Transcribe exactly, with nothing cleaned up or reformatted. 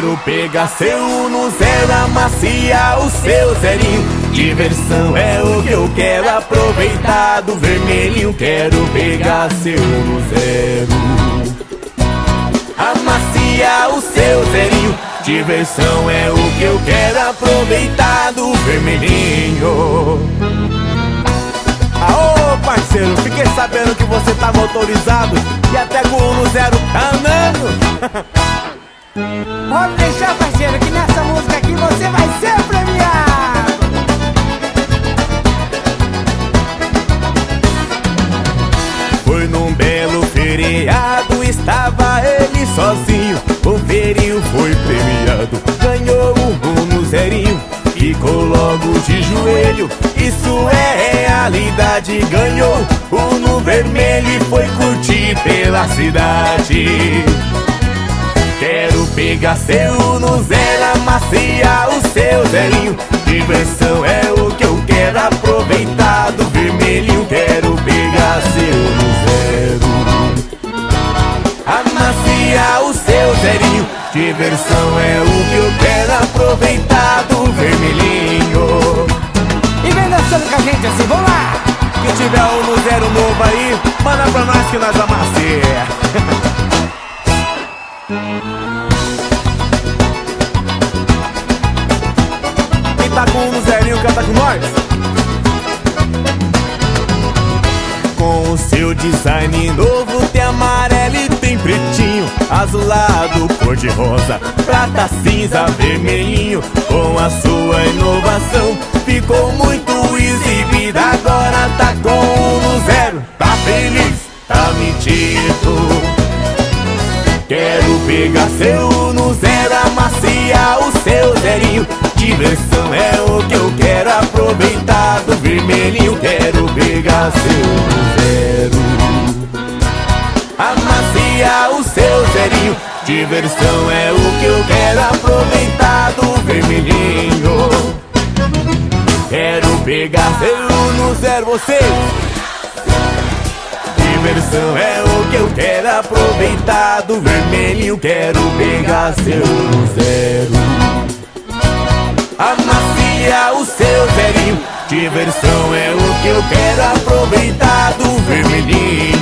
Quero pegar seu no zero, amaciar o seu zerinho. Diversão é o que eu quero, aproveitar do vermelhinho. Quero pegar seu no zero, amaciar o seu zerinho. Diversão é o que eu quero, aproveitar do vermelhinho. Aô, parceiro, fiquei sabendo que você tá motorizado e até com o no zero tá andando. Pode deixar, parceiro, que nessa música aqui você vai ser premiado. Foi num belo feriado, estava ele sozinho. O ferinho foi premiado, ganhou um no zerinho. Ficou logo de joelho, isso é realidade. Ganhou um no vermelho e foi curtir pela cidade. Quero pegar seu no zero, amaciar o seu zerinho. Diversão é o que eu quero, aproveitar do vermelhinho. Quero pegar seu no zero, amaciar o seu zerinho. Diversão é o que eu quero, aproveitar do vermelhinho. E vem dançando com a gente assim, vamos lá! Quem tiver um no zero novo aí, manda pra nós que nós amacia. Quem tá com um no zerinho canta com nós. Com o seu design novo, tem amarelo e tem pretinho, azulado, cor de rosa, prata, cinza, vermelhinho. Com a sua inovação ficou muito exibida. Agora tá com um no zero, tá feliz, tá metido. Quero pegar seu no zero, amaciar o seu zerinho. Diversão é o que eu quero, aproveitar do vermelhinho. Quero pegar seu no zero, amaciar o seu zerinho. Diversão é o que eu quero, aproveitar do vermelhinho. Quero pegar seu no zero, você. Diversão é o que eu quero, aproveitar do vermelhinho. Quero pegar seu no zero, amaciar o seu zerinho. Diversão é o que eu quero, aproveitar do vermelhinho.